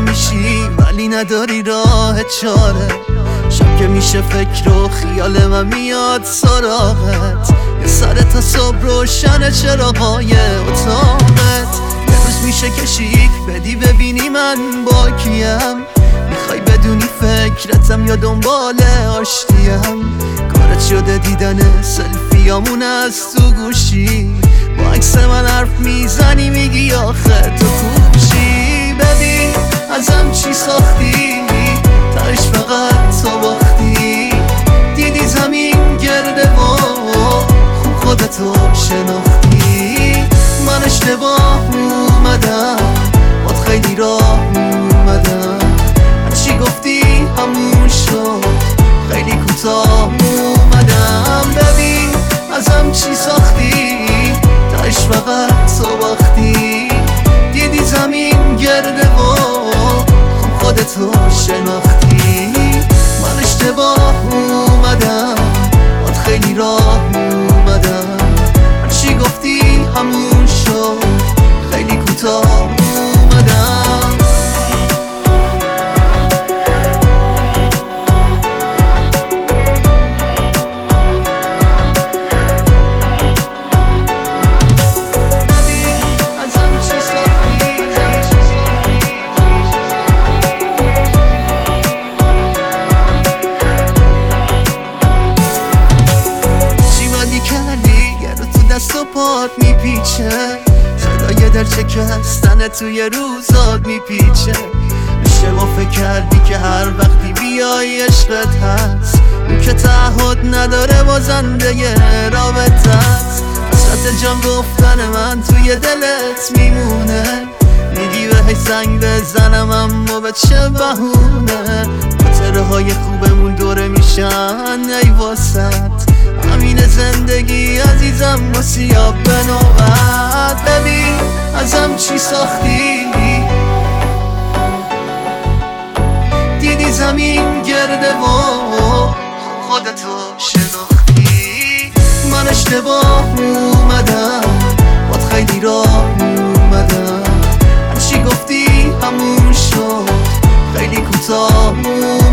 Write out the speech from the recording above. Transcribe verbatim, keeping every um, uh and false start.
میشی ولی نداری راه چاره. شب که میشه فکر و خیال من میاد سراغت. یه سر تا صبح روشن چراغای اتاقت. یه روز میشه که شیک بدی ببینی من با کیم. میخوای بدونی فکرتم یا دنبال آشتیم. کارت شده دیدن سلفیامون از تو گوشی. با عکس من حرف میزنی میگی آخه تو کوشی. ببین ازم چی ساختی تاش فقط تو باختی. دیدی زمین گرده و خوب خودتو شناختی. من اشتباه اومدم باد خیلی راه اومدم. هرچی گفتی همون شد خیلی کوتاه اومدم. ببین ازم چی ساختی تاش فقط تو باختی. دیدی زمین گرده و خوب خودتو شناختی. من اشتباه اومدم باد خیلی راه اومدم. هرچی گفتی همون شد خیلی کوتاه اومدم. دست و پات میپیچه. صدای در شکستن توی روزات میپیچه. اشتباه فکر کردی که هر وقتی بیای عشقت هست. اون که تعهد نداره بازنده رابطه هست. حسرت جان گفتن من توی دلت میمونه. میگی بهش زنگ بزنم اما به چه بهونه. خاطره های خوبمون دوره میشن ای واسط. همین زندگی عزیزم و سیاه به نوبت. ببین ازم چی ساختی دیدی زمین گرده و خودتو شناختی. من اشتباه اومدم باد خیلی راه اومدم. هرچی گفتی همون شد خیلی کوتاه.